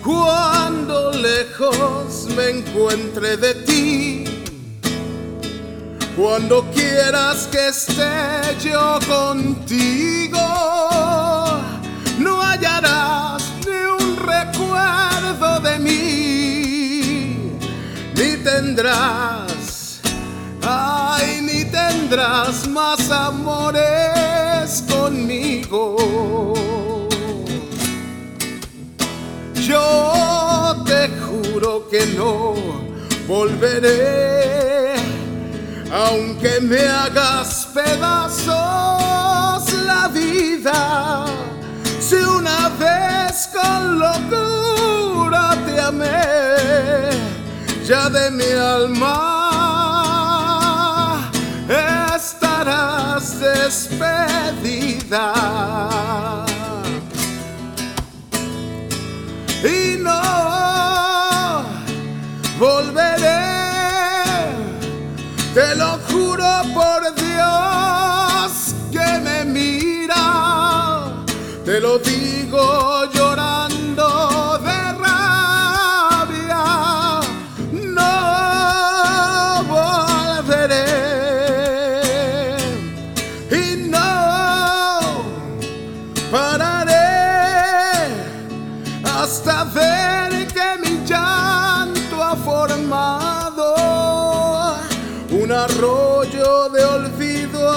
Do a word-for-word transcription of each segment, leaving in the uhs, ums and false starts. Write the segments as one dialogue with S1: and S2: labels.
S1: cuando lejos me encuentre de ti. Cuando quieras que esté yo contigo, no hallarás ni un recuerdo de mí, ni tendrás, ay, ni tendrás más amores conmigo. Yo te juro que no volveré, aunque me hagas pedazos la vida. Si una vez con locura te amé, ya de mi alma estarás despedida. Y no volveré, te lo juro por Dios que me mira, te lo digo llorando de rabia. No volveré y no pararé hasta ver que mi llanto ha formado un arroyo de olvido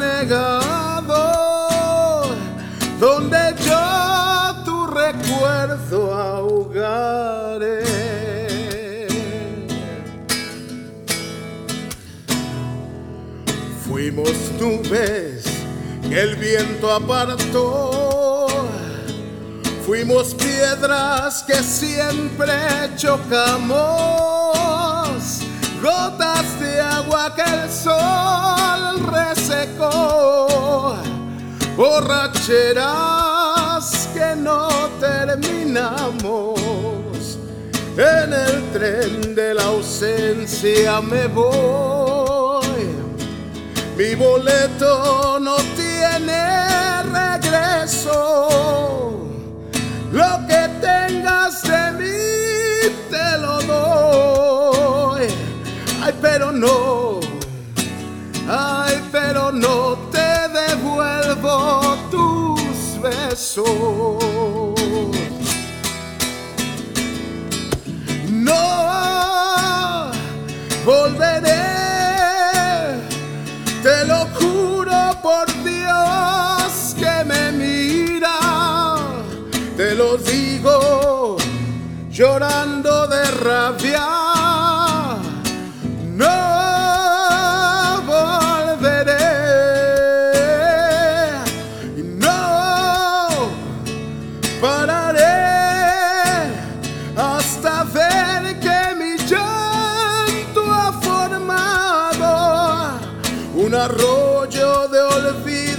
S1: anegado, donde yo tu recuerdo ahogaré. Fuimos nubes que el viento apartó, fuimos piedras que siempre chocamos, gotas de agua que el sol resecó, borracheras que no terminamos. En el tren de la ausencia me voy, mi boleto no tiene regreso. Lo que tengas de mí te lo doy. Ay, pero no, ay, pero no te devuelvo tus besos. No volveré, te lo juro por Dios que me mira, te lo digo llorando de rabia. No volveré y no pararé hasta ver que mi llanto ha formado un arroyo de olvido